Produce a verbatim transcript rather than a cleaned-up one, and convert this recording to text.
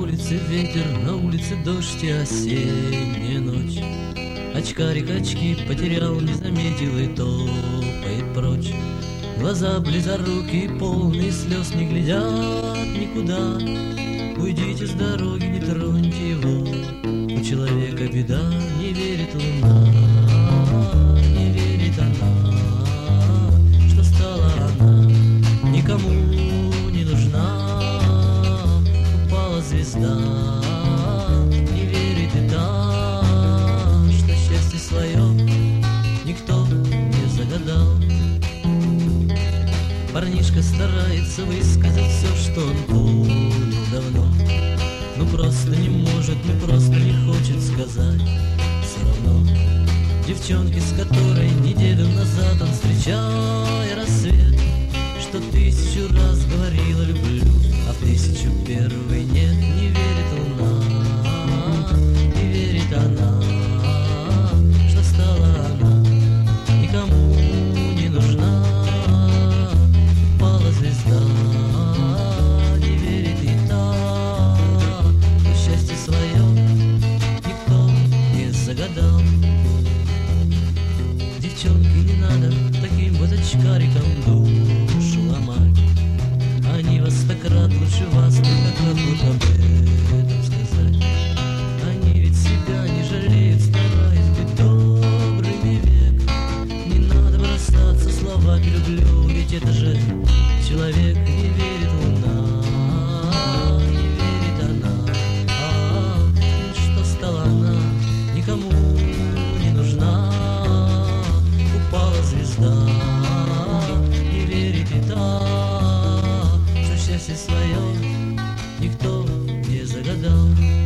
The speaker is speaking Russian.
улице ветер, на улице дождь и осенняя ночь. Очкарик очки потерял, не заметил и топает прочь. Глаза близорукие, полные слез, не глядят никуда. Уйдите с дороги, не троньте его, у человека беда. Не верит луна, не верит она, что стала она никому не нужна. Упала звезда, не верит и та, что счастье свое никто не загадал. Парнишка старается высказать все, что он понял давно, но просто не может, ну просто не хочет сказать. Все равно девчонке, с которой неделю назад он, встречая рассвет, что тысячу раз говорила люблю, а в тысячу первый нет. Не верит луна, не верит она, что стала она никому не нужна. Упала звезда, не верит и та, что счастье свое никто не загадал. Девчонке не надо таким вот очкарикам душу ломать. Они вас так рад, лучше вас, только как вот об этом сказать. Они ведь себя не жалеют, стараясь быть добрыми век. Не надо бросаться словами люблю, ведь это же человек. Не верит луна, не верит она, а, что стала она никому не нужна. Упала звезда, не верит и та, что счастье свое никто не загадал.